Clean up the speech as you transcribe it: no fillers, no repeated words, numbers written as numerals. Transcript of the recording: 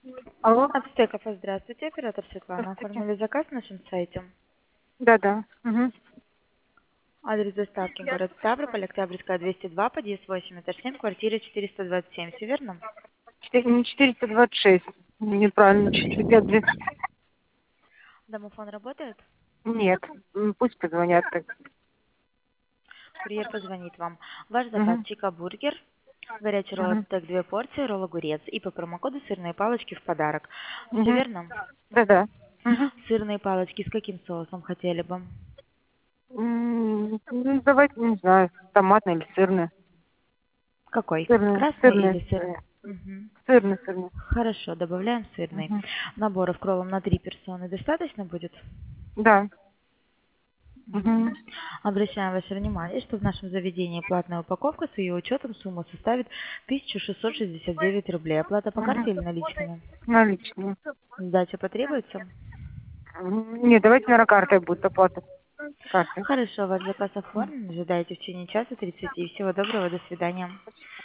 Алло, Ацтеков, здравствуйте, оператор Светлана. здравствуйте. Оформили заказ на нашем сайте. Да-да. Угу. Адрес доставки город Ставрополь, Октябрьская, 202, подъезд 8, этаж 7, квартира 427. Все верно? 426. Неправильно, чуть-чуть. Домофон работает? Нет, пусть позвонят так. Курьер позвонит вам. Ваш заказ Угу. чика-бургер, горячий ролл Угу. ацтек 2 порции, ролл огурец и по промокоду сырные палочки в подарок. Все Угу. верно? Да-да. Угу. Сырные палочки с каким соусом хотели бы? Ну, давайте, не знаю, томатный или сырный. Какой? Сырный, Красный сырный, или сырный? Мгм. сырный, сырный. Хорошо, добавляем сырный. Угу. Наборов кроллом на 3 персоны достаточно будет? Да. Мгм. Угу. Обращаем ваше внимание, что в нашем заведении платная упаковка с ее учетом сумма составит 1669 рублей. Оплата по Угу. карте или наличными? Наличные. Сдача потребуется? Нет, давайте, наверное, картой будет оплата. Картой. Хорошо, ваш заказ оформлен. Ожидайте в течение часа 30. Всего доброго, до свидания.